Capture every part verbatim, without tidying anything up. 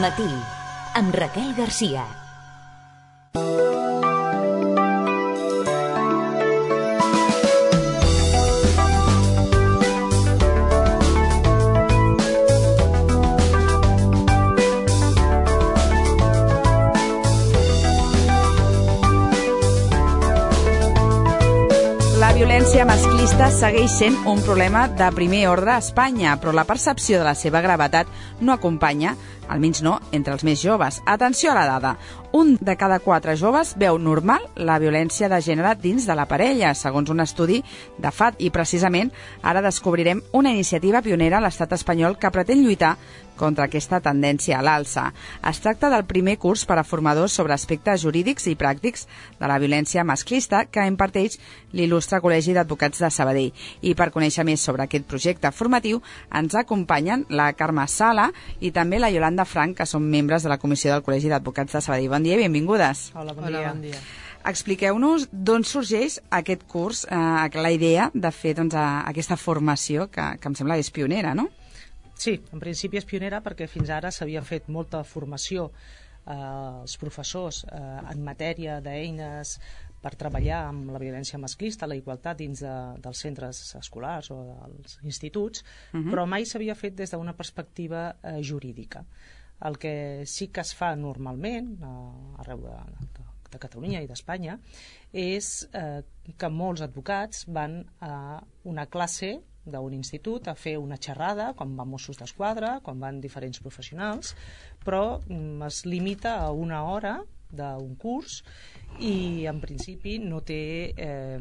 Matí, amb Raquel Garcia. La violència masclista segueix sent un problema de primer ordre a Espanya, però la percepció de la seva gravetat no acompanya, almenys no entre els més joves. Atenció a la dada. Un de cada quatre joves veu normal la violència de gènere dins de la parella, segons un estudi de F A T, i precisament ara descobrirem una iniciativa pionera a l'estat espanyol que pretén lluitar contra aquesta tendència a l'alça. Es tracta del primer curs per a formadors sobre aspectes jurídics i pràctics de la violència masclista que imparteix l'il·lustre Col·legi d'Advocats de Sabadell. I per conèixer més sobre aquest projecte formatiu ens acompanyen la Carme Sala i també la Yolanda Frank, que són membres de la Comissió del Col·legi d'Advocats de Sabadell. Bon dia i benvingudes. Hola, bon dia. Hola, bon dia. Expliqueu-nos d'on sorgeix aquest curs, eh, la idea de fer doncs, aquesta formació que, que em sembla que és pionera, no? Sí, en principi és pionera perquè fins ara s'havia fet molta formació eh, als professors eh, en matèria d'eines per treballar amb la violència masclista, la igualtat dins de, dels centres escolars o dels instituts, uh-huh. però mai s'havia fet des d'una perspectiva eh, jurídica. El que sí que es fa normalment eh, arreu de, de, de Catalunya i d'Espanya és eh, que molts advocats van a una classe d'un institut a fer una xerrada, com van Mossos d'Esquadra, com van diferents professionals, però mm, es limita a una hora d'un curs i en principi no té eh,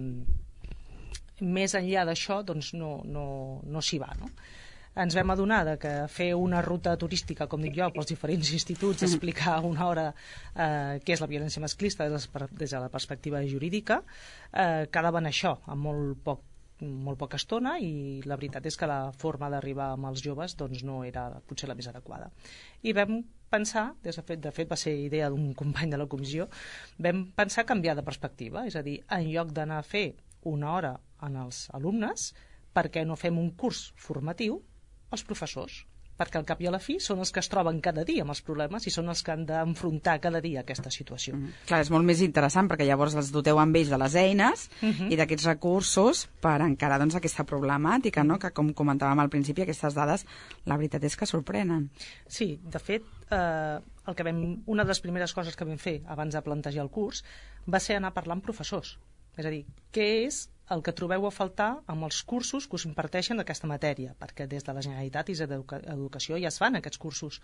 més enllà d'això doncs no, no, no s'hi va, no? Ens vam adonar de que fer una ruta turística, com dic jo, pels diferents instituts, explicar una hora eh, què és la violència masclista des de la perspectiva jurídica, eh, quedava en això, amb molt poc molt poca estona, i la veritat és que la forma d'arribar amb els joves doncs, no era potser la més adequada. I vam pensar, des de fet, de fet va ser idea d'un company de la comissió, vam pensar canviar de perspectiva, és a dir, en lloc d'anar a fer una hora en els alumnes, per què no fem un curs formatiu als professors? Perquè al cap i a la fi són els que es troben cada dia amb els problemes i són els que han d'enfrontar cada dia aquesta situació. Mm. Clar, és molt més interessant perquè llavors els doteu amb ells de les eines uh-huh. i d'aquests recursos per encarar doncs, aquesta problemàtica, no? Que com comentàvem al principi, aquestes dades la veritat és que sorprenen. Sí, de fet, eh, el que vam, una de les primeres coses que vam fer abans de plantejar el curs va ser anar a parlar amb professors. És a dir, què és el que trobeu a faltar amb els cursos que us imparteixen d'aquesta matèria, perquè des de la Generalitat i d'Educació ja es fan aquests cursos.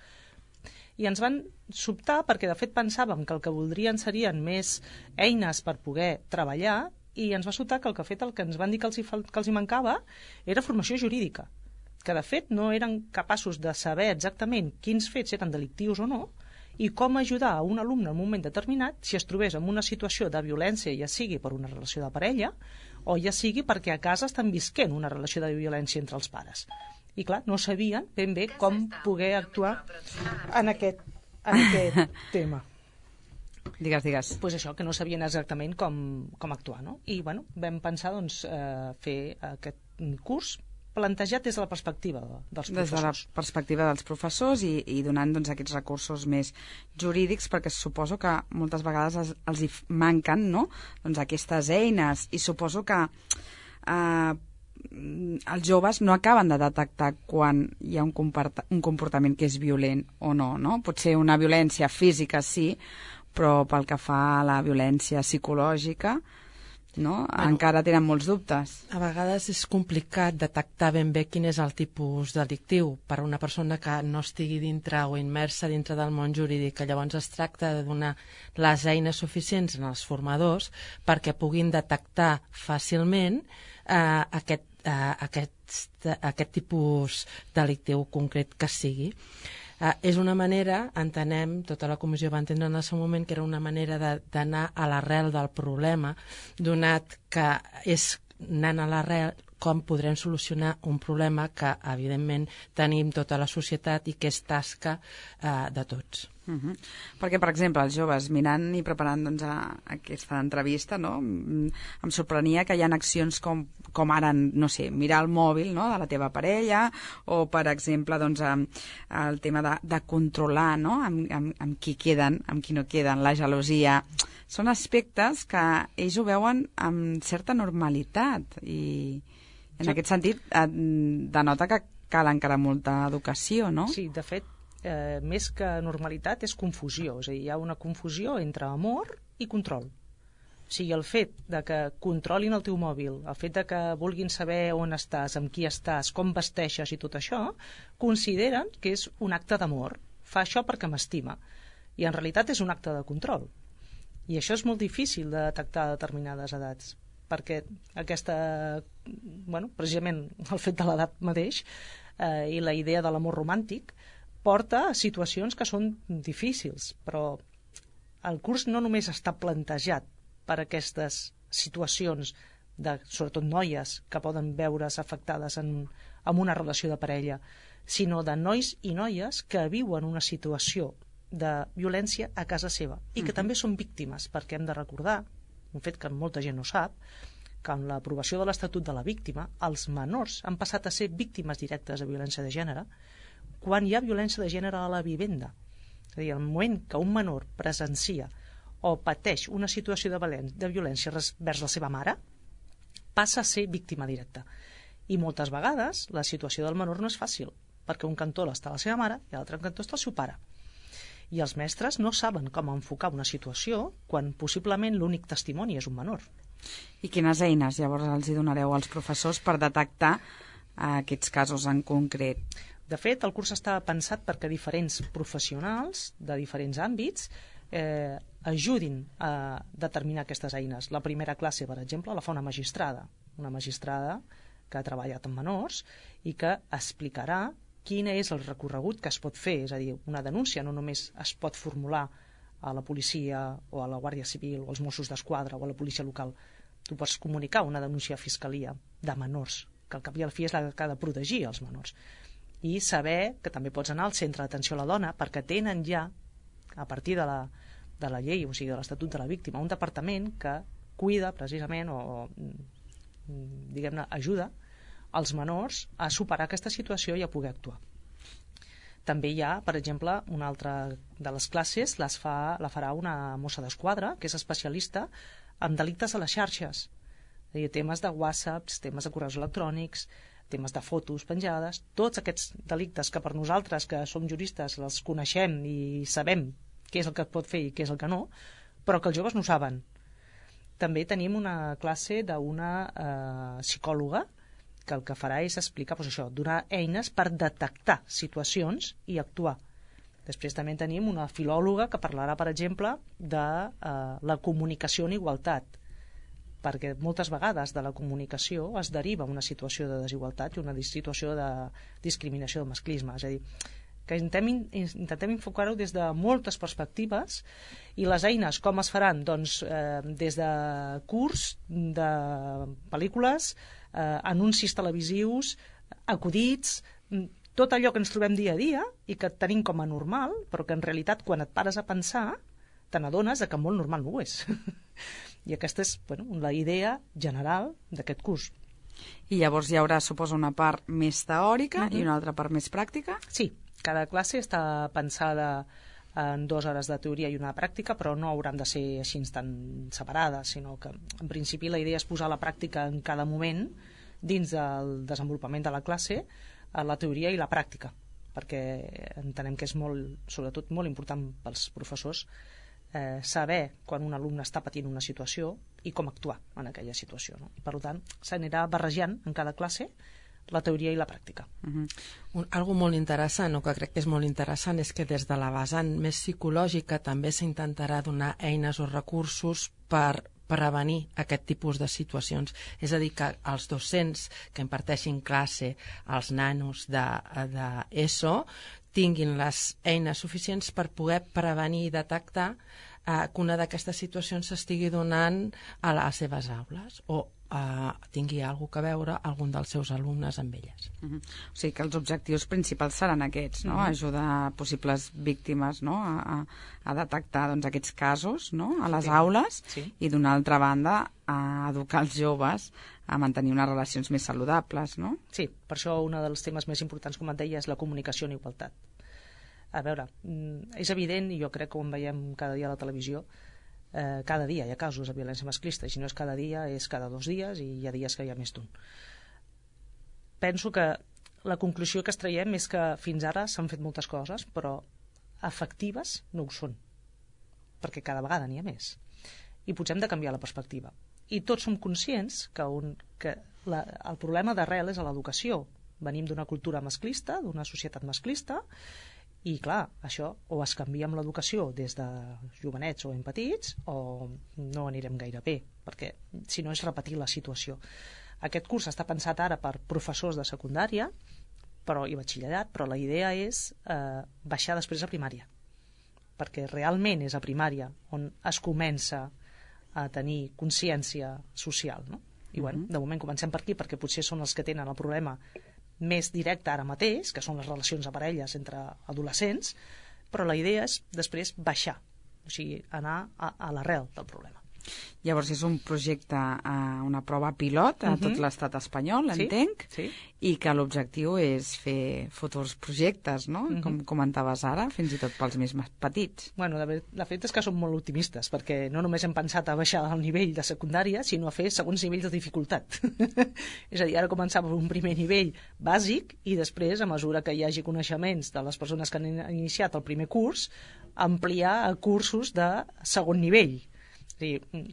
I ens van sobtar perquè de fet pensàvem que el que voldrien serien més eines per poder treballar, i ens va sobtar que el que, fet, el que ens van dir que els, hi, que els hi mancava era formació jurídica, que de fet no eren capaços de saber exactament quins fets eren delictius o no, i com ajudar a un alumne en un moment determinat si es trobés en una situació de violència, ja sigui per una relació de parella o ja sigui perquè a casa estan visquent una relació de violència entre els pares. I clar, no sabien ben bé com poder actuar en aquest, en aquest tema. Digues, digues. Pues això, que no sabien exactament com, com actuar, no? I bueno, vam pensar doncs, eh, fer aquest curs plantejat des de la perspectiva dels professors. Des de la perspectiva dels professors i, i donant doncs, aquests recursos més jurídics, perquè suposo que moltes vegades els, els hi manquen, no? Doncs aquestes eines, i suposo que eh, els joves no acaben de detectar quan hi ha un, un comportament que és violent o no, no? Potser una violència física sí, però pel que fa a la violència psicològica, no? Bueno, encara tenen molts dubtes. A vegades és complicat detectar ben bé quin és el tipus delictiu per a una persona que no estigui dintre o immersa dintre del món jurídic. Llavors es tracta de donar les eines suficients als formadors perquè puguin detectar fàcilment eh, aquest, eh, aquest, aquest tipus delictiu concret que sigui. Uh, és una manera, entenem, tota la comissió va entendre en el seu moment que era una manera d'anar a l'arrel del problema, donat que és anant a l'arrel com podrem solucionar un problema que, evidentment, tenim tota la societat i que és tasca uh, de tots. Uh -huh. Perquè, per exemple, els joves, mirant i preparant doncs, a, a aquesta entrevista, no? Em sorprenia que hi ha accions com, com ara, no sé, mirar el mòbil, no?, de la teva parella, o, per exemple, doncs, el tema de, de controlar, no?, amb, amb, amb qui queden, amb qui no queden, la gelosia. Són aspectes que ells ho veuen amb certa normalitat i, en sí. aquest sentit, denota que cal encara molta educació, no? Sí, de fet, eh, més que normalitat és confusió, és a dir, hi ha una confusió entre amor i control. O sigui, el fet de que controlin el teu mòbil, el fet de que vulguin saber on estàs, amb qui estàs, com vesteixes i tot això, consideren que és un acte d'amor. Fa això perquè m'estima. I en realitat és un acte de control. I això és molt difícil de detectar a determinades edats, perquè aquesta, bueno, precisament el fet de l'edat mateix eh, i la idea de l'amor romàntic porta a situacions que són difícils, però el curs no només està plantejat per aquestes situacions de, sobretot noies, que poden veure's afectades en, en una relació de parella, sinó de nois i noies que viuen una situació de violència a casa seva i que uh-huh. també són víctimes, perquè hem de recordar, un fet que molta gent no sap, que amb l'aprovació de l'Estatut de la Víctima, els menors han passat a ser víctimes directes de violència de gènere quan hi ha violència de gènere a la vivenda. És a dir, el moment que un menor presencia o pateix una situació de, valen- de violència vers la seva mare, passa a ser víctima directa. I moltes vegades la situació del menor no és fàcil, perquè un cantó està la seva mare i l'altre cantó està el seu pare. I els mestres no saben com enfocar una situació quan possiblement l'únic testimoni és un menor. I quines eines llavors els hi donareu als professors per detectar aquests casos en concret? De fet, el curs està pensat perquè diferents professionals de diferents àmbits eh, ajudin a determinar aquestes eines. La primera classe, per exemple, la fa una magistrada, una magistrada que ha treballat amb menors i que explicarà quin és el recorregut que es pot fer. És a dir, una denúncia no només es pot formular a la policia o a la Guàrdia Civil o als Mossos d'Esquadra o a la policia local. Tu pots comunicar una denúncia a Fiscalia de menors, que al cap i al fi és la que ha de protegir els menors. I saber que també pots anar al centre d'atenció a la dona, perquè tenen ja, a partir de la, de la llei, o sigui, de l'Estatut de la Víctima, un departament que cuida precisament o, diguem-ne, ajuda als menors a superar aquesta situació i a poder actuar. També hi ha, per exemple, una altra de les classes les fa, la farà una mossa d'esquadra, que és especialista en delictes a les xarxes. És a dir, temes de whatsapps, temes de correus electrònics, temes de fotos penjades, tots aquests delictes que per nosaltres, que som juristes, els coneixem i sabem què és el que es pot fer i què és el que no, però que els joves no saben. També tenim una classe d'una eh, psicòloga que el que farà és explicar, doncs això, donar eines per detectar situacions i actuar. Després també tenim una filòloga que parlarà, per exemple, de eh, la comunicació en igualtat, perquè moltes vegades de la comunicació es deriva una situació de desigualtat i una situació de discriminació de masclisme. És a dir, que intentem, intentem enfocar-ho des de moltes perspectives i les eines com es faran? Doncs eh, des de curs, de pel·lícules, eh, anuncis televisius, acudits, tot allò que ens trobem dia a dia i que tenim com a normal, però que en realitat quan et pares a pensar te n'adones que molt normal no ho és. I aquesta és, bueno, la idea general d'aquest curs. I llavors hi haurà, suposo, una part més teòrica uh-huh. i una altra part més pràctica? Sí, cada classe està pensada en dues hores de teoria i una pràctica, però no hauran de ser així tan separades, sinó que en principi la idea és posar la pràctica en cada moment dins del desenvolupament de la classe, la teoria i la pràctica, perquè entenem que és molt, sobretot molt important pels professors eh, saber quan un alumne està patint una situació i com actuar en aquella situació, no? Per tant, s'anirà barrejant en cada classe la teoria i la pràctica. Uh-huh. Un, algo molt interessant, o que crec que és molt interessant, és que des de la vessant més psicològica també s'intentarà donar eines o recursos per prevenir aquest tipus de situacions. És a dir, que els docents que imparteixin classe als nanos d'ESO tinguin les eines suficients per poder prevenir i detectar eh, que una d'aquestes situacions s'estigui donant a les seves aules o eh, tingui alguna cosa a veure algun dels seus alumnes amb elles. Uh-huh. O sigui que els objectius principals seran aquests, no? Uh-huh. Ajudar possibles víctimes, no? a, a, a detectar doncs, aquests casos, no? A les sí. aules sí. i d'una altra banda a educar els joves a mantenir unes relacions més saludables, no? Sí, per això un dels temes més importants, com et deia, és la comunicació en igualtat. A veure, és evident, i jo crec que ho en veiem cada dia a la televisió, eh, cada dia hi ha casos de violència masclista, i si no és cada dia, és cada dos dies, i hi ha dies que hi ha més d'un. Penso que la conclusió que extraiem és que fins ara s'han fet moltes coses, però efectives no ho són, perquè cada vegada n'hi ha més. I potser hem de canviar la perspectiva. I tots som conscients que, un, que la, el problema d'arrel és a l'educació. Venim d'una cultura masclista, d'una societat masclista, i clar, això o es canvia amb l'educació des de jovenets o ben petits o no anirem gaire bé, perquè si no és repetir la situació. Aquest curs està pensat ara per professors de secundària però, i batxillerat, però la idea és eh, baixar després a primària, perquè realment és a primària on es comença a tenir consciència social, no? I bueno, de moment comencem per aquí perquè potser són els que tenen el problema més directe ara mateix, que són les relacions de parelles entre adolescents, però la idea és després baixar, o sigui, anar a, a l'arrel del problema. Llavors és un projecte, uh, una prova pilot a uh-huh. tot l'estat espanyol, sí, entenc, sí. i que l'objectiu és fer futurs projectes, no? Uh-huh. Com comentaves ara, fins i tot pels més petits. Bueno, de, de fet és que som molt optimistes, perquè no només hem pensat a baixar el nivell de secundària, sinó a fer segons nivells de dificultat. És a dir, ara començava un primer nivell bàsic i després, a mesura que hi hagi coneixements de les persones que han iniciat el primer curs, ampliar a cursos de segon nivell. És a dir,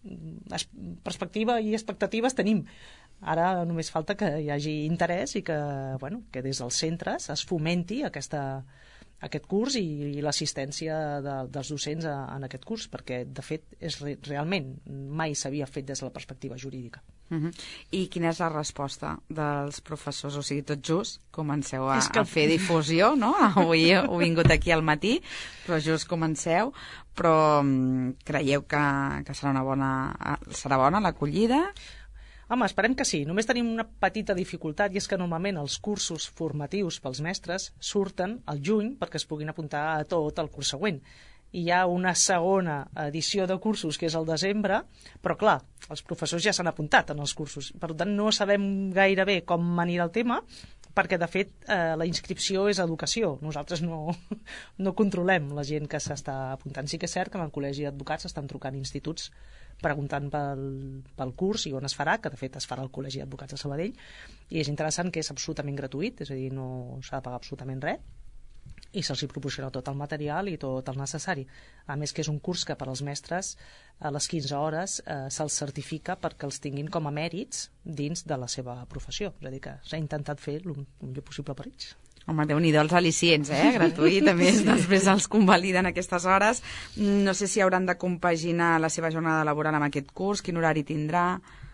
perspectiva i expectatives tenim. Ara només falta que hi hagi interès i que, bueno, que des dels centres es fomenti aquesta, aquest curs i, i l'assistència de, dels docents a, en aquest curs, perquè de fet és re, realment mai s'havia fet des de la perspectiva jurídica. Uh-huh. I quina és la resposta dels professors? O sigui, tot just comenceu a, que... a fer difusió, no? Avui heu vingut aquí al matí, però just comenceu, però um, creieu que, que serà una bona, serà bona l'acollida? Home, esperem que sí. Només tenim una petita dificultat, i és que normalment els cursos formatius pels mestres surten al juny perquè es puguin apuntar a tot el curs següent. I hi ha una segona edició de cursos, que és el desembre, però clar, els professors ja s'han apuntat en els cursos. Per tant, no sabem gaire bé com anirà el tema, perquè, de fet, eh, la inscripció és educació. Nosaltres no, no controlem la gent que s'està apuntant. Sí que és cert que en el Col·legi d'Advocats estan trucant instituts preguntant pel, pel curs i on es farà, que de fet es farà al Col·legi d'Advocats de Sabadell, i és interessant que és absolutament gratuït, és a dir, no s'ha de pagar absolutament res, i se'ls proporciona tot el material i tot el necessari. A més que és un curs que per als mestres a les quinze hores eh, se'ls certifica perquè els tinguin com a mèrits dins de la seva professió. És a dir, que s'ha intentat fer el millor possible per ells. Home, Déu-n'hi-do els al·licients, eh? Gratuït, a més, després els convaliden aquestes hores. No sé si hauran de compaginar la seva jornada laboral amb aquest curs, quin horari tindrà...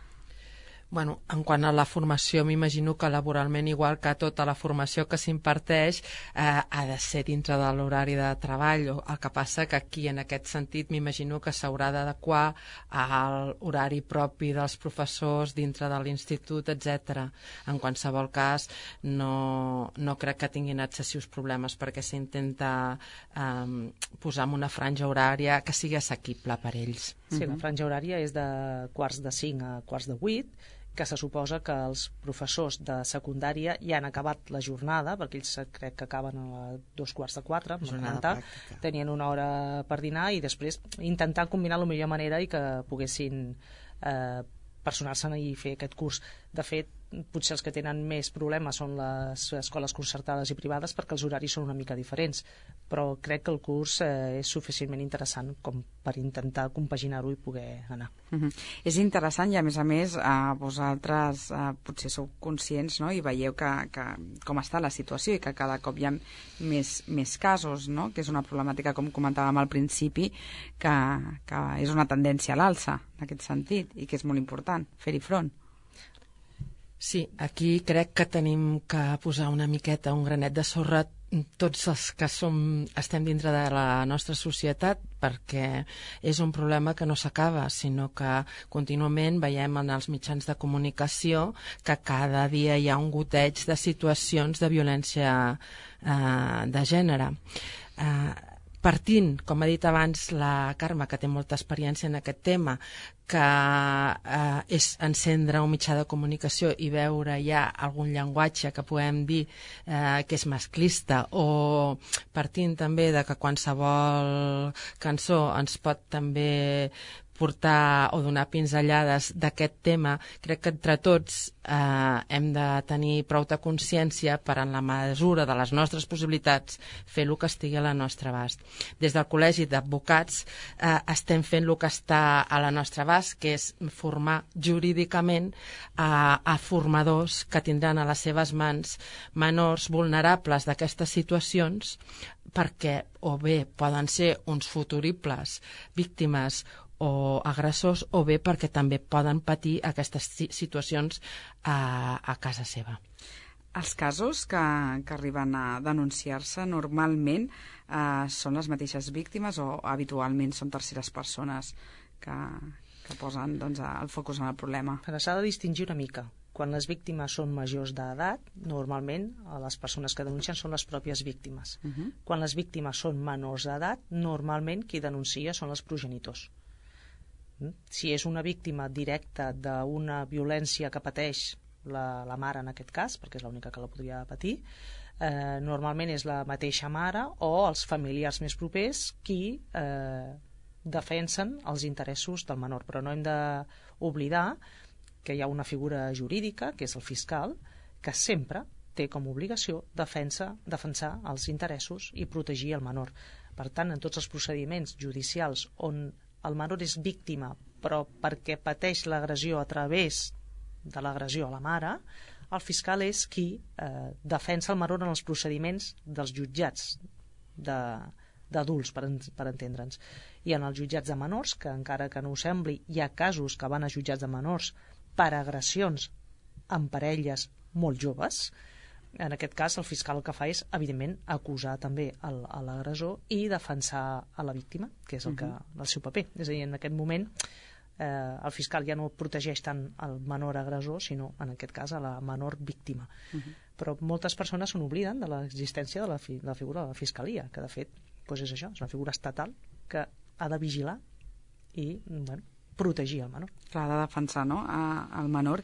Bueno, en quant a la formació, m'imagino que laboralment, igual que tota la formació que s'imparteix, eh, ha de ser dintre de l'horari de treball. El que passa que aquí, en aquest sentit, m'imagino que s'haurà d'adequar a l'horari propi dels professors dintre de l'institut, etcètera. En qualsevol cas, no, no crec que tinguin excessius problemes, perquè s'intenta eh, posar en una franja horària que sigui assequible per ells. Sí, la franja horària és de quarts de cinc a quarts de vuit, que se suposa que els professors de secundària ja han acabat la jornada, perquè ells crec que acaben a dos quarts de quatre, tenien una hora per dinar i després intentar combinar la millor manera i que poguessin eh, personar-se i fer aquest curs. De fet, potser els que tenen més problemes són les escoles concertades i privades perquè els horaris són una mica diferents, però crec que el curs eh, és suficientment interessant com per intentar compaginar-ho i poder anar. Uh-huh. És interessant i a més a més eh, vosaltres eh, potser sou conscients, no? I veieu que, que, com està la situació i que cada cop hi ha més, més casos, no? Que és una problemàtica, com comentàvem al principi, que, que és una tendència a l'alça en aquest sentit i que és molt important fer-hi front. Sí, aquí crec que tenim que posar una miqueta, un granet de sorra tots els que som, estem dintre de la nostra societat, perquè és un problema que no s'acaba, sinó que contínuament veiem en els mitjans de comunicació que cada dia hi ha un goteig de situacions de violència eh, de gènere. Eh, partint, com ha dit abans la Carme, que té molta experiència en aquest tema, que eh, és encendre un mitjà de comunicació i veure ja algun llenguatge que podem dir eh, que és masclista, o partint també de que qualsevol cançó ens pot també portar o donar pinzellades d'aquest tema, crec que entre tots eh, hem de tenir prou de consciència per, en la mesura de les nostres possibilitats, fer el que estigui a la nostra abast. Des del Col·legi d'Advocats eh, estem fent el que està a la nostra abast, que és formar jurídicament a, a formadors que tindran a les seves mans menors vulnerables d'aquestes situacions, perquè o bé poden ser uns futuribles víctimes o agressors, o bé perquè també poden patir aquestes situacions a, a casa seva. Els casos que, que arriben a denunciar-se normalment eh, són les mateixes víctimes o habitualment són terceres persones que, que posen doncs, el focus en el problema? S'ha de distingir una mica. Quan les víctimes són majors d'edat, normalment les persones que denuncien són les pròpies víctimes. Uh-huh. Quan les víctimes són menors d'edat, normalment qui denuncia són els progenitors. Si és una víctima directa d'una violència que pateix la, la mare en aquest cas, perquè és l'única que la podria patir, eh, normalment és la mateixa mare o els familiars més propers qui eh, defensen els interessos del menor. Però no hem d'oblidar que hi ha una figura jurídica, que és el fiscal, que sempre té com a obligació defensa, defensar els interessos i protegir el menor. Per tant, en tots els procediments judicials on el menor és víctima, però perquè pateix l'agressió a través de l'agressió a la mare, el fiscal és qui eh, defensa el menor en els procediments dels jutjats d'adults, per, per entendre'ns. I en els jutjats de menors, que encara que no ho sembli, hi ha casos que van a jutjats de menors per agressions en parelles molt joves. En aquest cas, el fiscal el que fa és, evidentment, acusar també el, l'agressor i defensar a la víctima, que és el, que, el seu paper. És a dir, en aquest moment, eh, el fiscal ja no protegeix tant el menor agressor, sinó, en aquest cas, a la menor víctima. Uh -huh. Però moltes persones se n'obliden de l'existència de la, fi, de la figura de la fiscalia, que, de fet, doncs és això, és una figura estatal que ha de vigilar i, bueno, protegir el menor. Clar, ha de defensar, no?, a, al menor.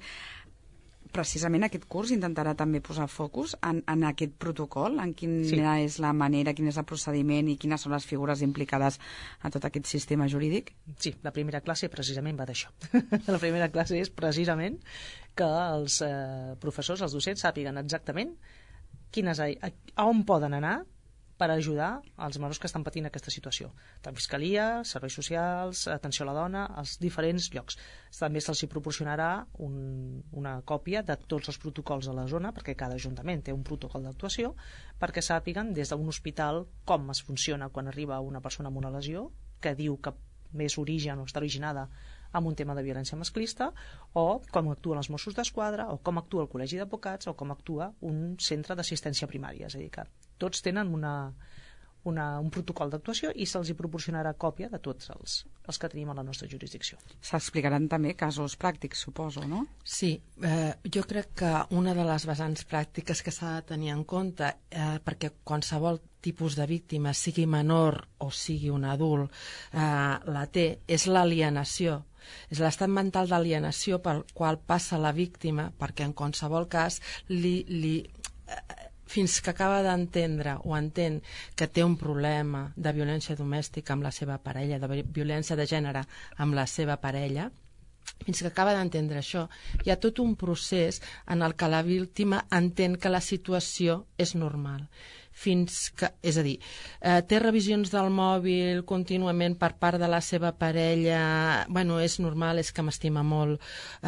Precisament aquest curs intentarà també posar focus en, en aquest protocol, en quina sí. és la manera, quin és el procediment i quines són les figures implicades a tot aquest sistema jurídic? Sí, la primera classe precisament va d'això. La primera classe és precisament que els eh, professors, els docents, sàpiguen exactament quines, a, a on poden anar per ajudar els menors que estan patint aquesta situació. Tant Fiscalia, Serveis Socials, Atenció a la Dona, als diferents llocs. També se'ls proporcionarà un, una còpia de tots els protocols de la zona, perquè cada ajuntament té un protocol d'actuació, perquè sàpiguen des d'un hospital com es funciona quan arriba una persona amb una lesió, que diu que més origen o està originada amb un tema de violència masclista, o com actuen els Mossos d'Esquadra, o com actua el Col·legi d'Advocats, o com actua un centre d'assistència primària. És a dir, que tots tenen una, una, un protocol d'actuació i se'ls hi proporcionarà còpia de tots els, els que tenim a la nostra jurisdicció. S'explicaran també casos pràctics, suposo, no? Sí, eh, jo crec que una de les vessants pràctiques que s'ha de tenir en compte, eh, perquè qualsevol tipus de víctima, sigui menor o sigui un adult, eh, la té, és l'alienació. És l'estat mental d'alienació pel qual passa la víctima, perquè en qualsevol cas li... li eh, fins que acaba d'entendre o entén que té un problema de violència domèstica amb la seva parella, de violència de gènere amb la seva parella, fins que acaba d'entendre això, hi ha tot un procés en el que la víctima entén que la situació és normal. Fins que, és a dir, eh, té revisions del mòbil contínuament per part de la seva parella, bueno, és normal, és que m'estima molt,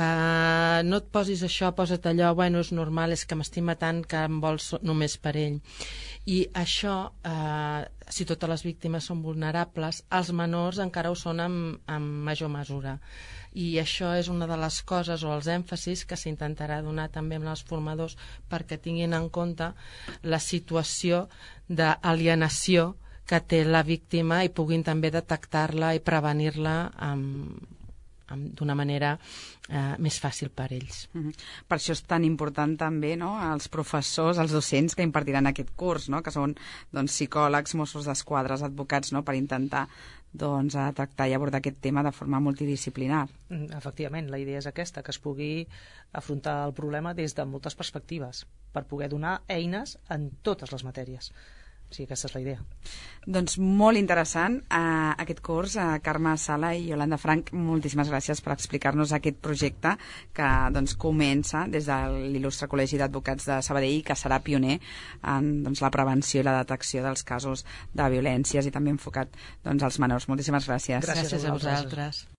eh, no et posis això, posa't allò, bueno, és normal, és que m'estima tant que em vols només per ell. I això eh, si totes les víctimes són vulnerables, els menors encara ho són en, en major mesura. I això és una de les coses o els èmfasis que s'intentarà donar també amb els formadors perquè tinguin en compte la situació d'alienació que té la víctima i puguin també detectar-la i prevenir-la amb, amb, d'una manera eh, més fàcil per ells. Mm-hmm. Per això és tan important també, no?, els professors, els docents que impartiran aquest curs, no?, que són doncs, psicòlegs, Mossos d'Esquadra, advocats, no?, per intentar doncs, a tractar i abordar aquest tema de forma multidisciplinar. Efectivament, la idea és aquesta, que es pugui afrontar el problema des de moltes perspectives, per poder donar eines en totes les matèries. Sí, aquesta és la idea. Doncs molt interessant uh, aquest curs. Uh, Carme Sala i Yolanda Frank, moltíssimes gràcies per explicar-nos aquest projecte que doncs, comença des de l'il·lustre Col·legi d'Advocats de Sabadell i que serà pioner en doncs, la prevenció i la detecció dels casos de violències i també enfocat doncs, als menors. Moltíssimes gràcies. Gràcies, gràcies a vosaltres.